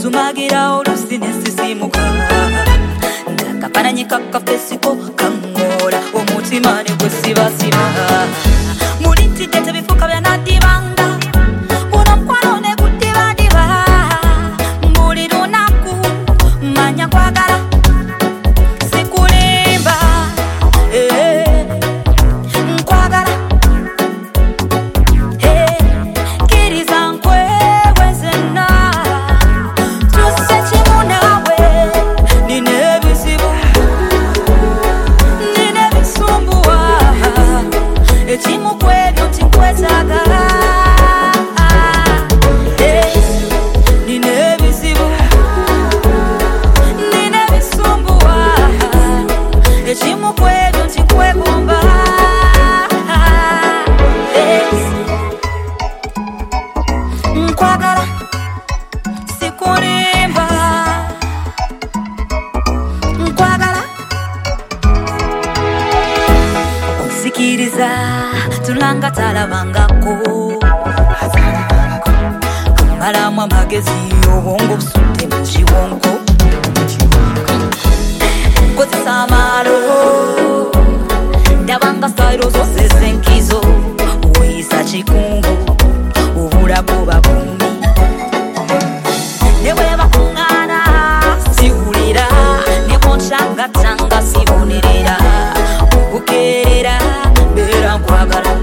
Sumagira olusine sisimuka Ndakapananyika kafesiko kangora Omutima ne gwesibasiba Muliti tete bifuka bya nadibanga Muno mkwano ne kudibadiba Mbuli lunaku manya kwagala Sikulimba Nkwagala Kiriza nkwewe zena Tuse chimu nawe Nine bizibu Nine bisumbuwa Chimu kwebyo tinkwetaga Nine bizibu Nine bisumbuwa Chimu kwebyo tinkwegomba Nkwagala sikulimba Nkwagala Osikiriza tulanga talabangako Kamalamu amagezi obwongo busudde mu kiwonko Kozesa amalo Ndabanga sayiro zose z'enkizo Oyisa kikungu Obulago babumi Newe bakungana Sihulira Nekonchanga sibonerera Okukerera Bera nkwagala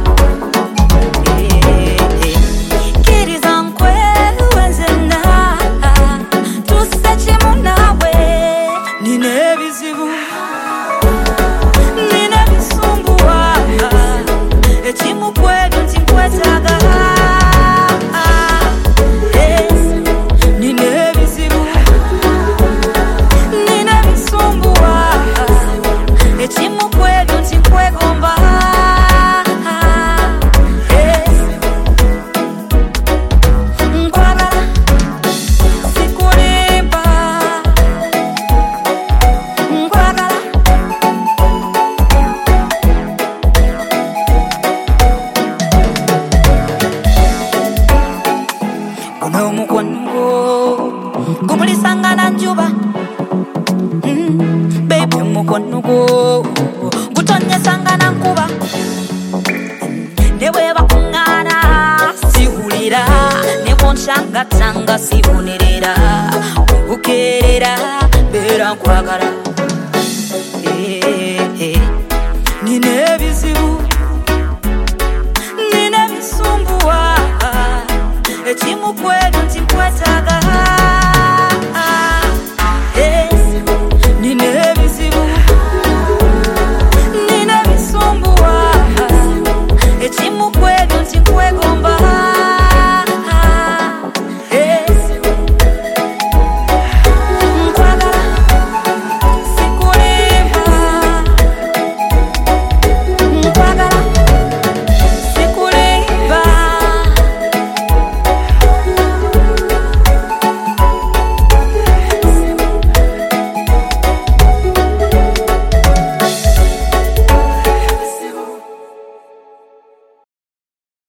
Kiriza nkwewe nzena Tuse chimu nawe Nine bizibu Nine bisumbuwa Chimu kwebyo tinkwetaga Nine bizibu Nine bisumbuwa Chimu kwebyo tinkwegomba Nkwagala sikulimba Nkwagala Guno omukono gumulisanga na njuba Baby omukono gutonyesanga na nkuba Newe bakungana sihulira Nekonchanga sibonerera Okukerera bera nkwagala Nine bizibu Nine bisumbuwa Chimu kwebyo tinkwetaga